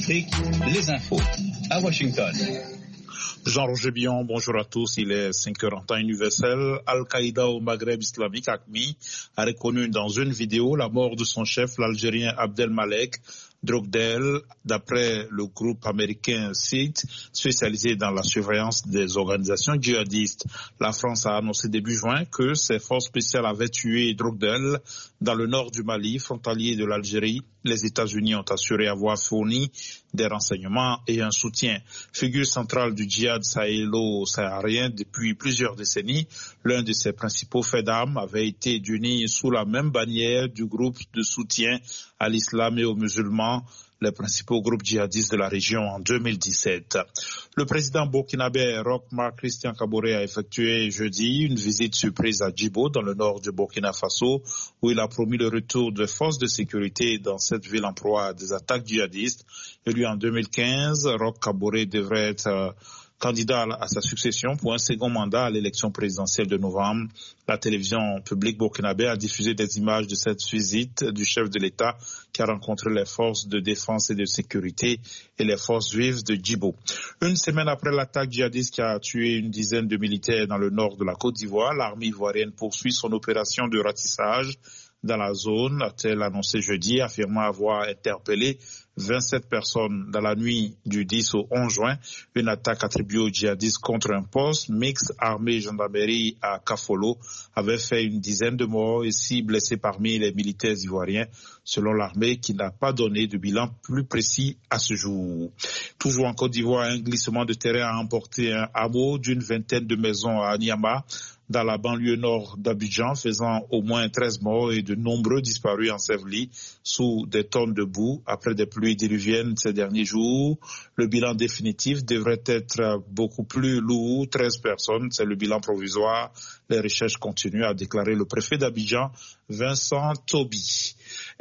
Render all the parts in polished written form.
Afrique, les infos à Washington. Jean-Roger Billon, bonjour à tous. Il est 5h en temps universel. Al-Qaïda au Maghreb islamique, AQMI, a reconnu dans une vidéo la mort de son chef, l'Algérien Abdelmalek Drogdel, d'après le groupe américain CIT, spécialisé dans la surveillance des organisations djihadistes. La France a annoncé début juin que ses forces spéciales avaient tué Drogdel dans le nord du Mali, frontalier de l'Algérie. Les États-Unis ont assuré avoir fourni des renseignements et un soutien. Figure centrale du djihad sahélo-saharien depuis plusieurs décennies, l'un de ses principaux faits d'armes avait été d'unir sous la même bannière du groupe de soutien à l'islam et aux musulmans, les principaux groupes djihadistes de la région en 2017. Le président burkinabé Roch Marc Christian Kaboré a effectué jeudi une visite surprise à Djibo, dans le nord du Burkina Faso, où il a promis le retour de forces de sécurité dans cette ville en proie à des attaques djihadistes. Élu en 2015, Roch Kaboré devrait être candidat à sa succession pour un second mandat à l'élection présidentielle de novembre. La télévision publique burkinabé a diffusé des images de cette visite du chef de l'État qui a rencontré les forces de défense et de sécurité et les forces juives de Djibo. Une semaine après l'attaque djihadiste qui a tué une dizaine de militaires dans le nord de la Côte d'Ivoire, l'armée ivoirienne poursuit son opération de ratissage dans la zone, a-t-elle annoncé jeudi, affirmant avoir interpellé 27 personnes dans la nuit du 10 au 11 juin. Une attaque attribuée aux djihadistes contre un poste mixte armée-gendarmerie à Kafolo avait fait une dizaine de morts et 6 blessés parmi les militaires ivoiriens, selon l'armée, qui n'a pas donné de bilan plus précis à ce jour. Toujours en Côte d'Ivoire, un glissement de terrain a emporté un hameau d'une vingtaine de maisons à Niama, dans la banlieue nord d'Abidjan, faisant au moins 13 morts et de nombreux disparus ensevelis sous des tonnes de boue après des pluies diluviennes ces derniers jours. Le bilan définitif devrait être beaucoup plus lourd, 13 personnes, c'est le bilan provisoire. Les recherches continuent, a déclaré le préfet d'Abidjan, Vincent Toby.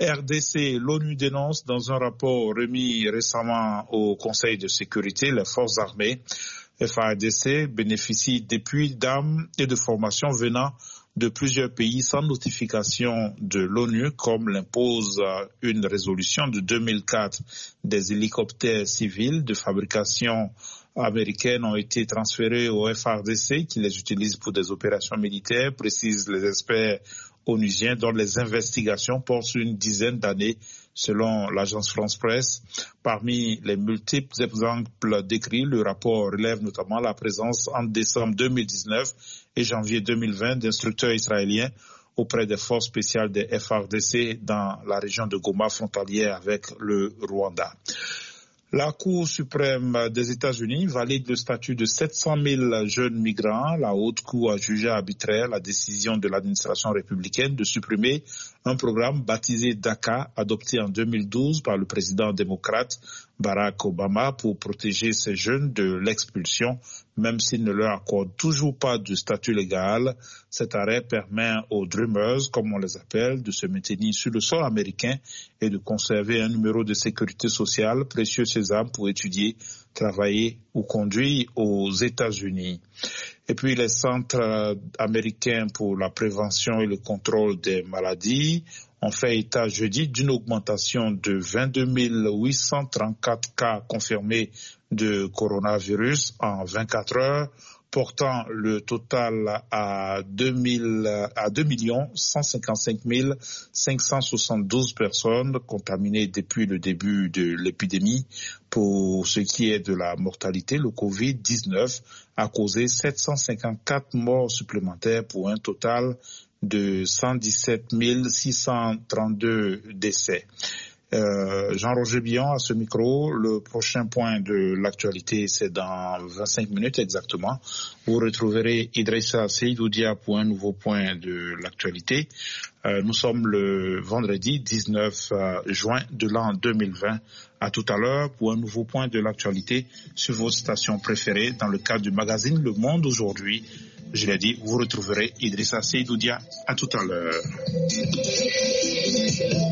RDC, l'ONU dénonce dans un rapport remis récemment au Conseil de sécurité les forces armées. FARDC bénéficie d'appui d'armes et de formations venant de plusieurs pays sans notification de l'ONU, comme l'impose une résolution de 2004. Des hélicoptères civils de fabrication américaine ont été transférés au FARDC qui les utilise pour des opérations militaires, précisent les experts onusiens, dont les investigations portent sur une dizaine d'années, selon l'agence France-Presse. Parmi les multiples exemples décrits, le rapport relève notamment la présence en décembre 2019 et janvier 2020 d'instructeurs israéliens auprès des forces spéciales des FARDC dans la région de Goma, frontalière avec le Rwanda. La Cour suprême des États-Unis valide le statut de 700 000 jeunes migrants. La Haute Cour a jugé arbitraire la décision de l'administration républicaine de supprimer un programme baptisé DACA, adopté en 2012 par le président démocrate Barack Obama pour protéger ces jeunes de l'expulsion, même s'il ne leur accorde toujours pas de statut légal. Cet arrêt permet aux Dreamers, comme on les appelle, de se maintenir sur le sol américain et de conserver un numéro de sécurité sociale, précieux sésame pour étudier, travailler ou conduire aux États-Unis. Et puis les centres américains pour la prévention et le contrôle des maladies ont fait état jeudi d'une augmentation de 22 834 cas confirmés de coronavirus en 24 heures, portant le total à 2 155 572 personnes contaminées depuis le début de l'épidémie. Pour ce qui est de la mortalité, le Covid-19 a causé 754 morts supplémentaires pour un total de 117 632 décès. Jean-Roger Billon à ce micro. Le prochain point de l'actualité, c'est dans 25 minutes exactement. Vous retrouverez Idrissa Seydoudia pour un nouveau point de l'actualité. Nous sommes le vendredi 19 juin de l'an 2020. À tout à l'heure pour un nouveau point de l'actualité sur vos stations préférées dans le cadre du magazine Le Monde aujourd'hui. Je l'ai dit, vous retrouverez Idrissa Seydoudia. À tout à l'heure.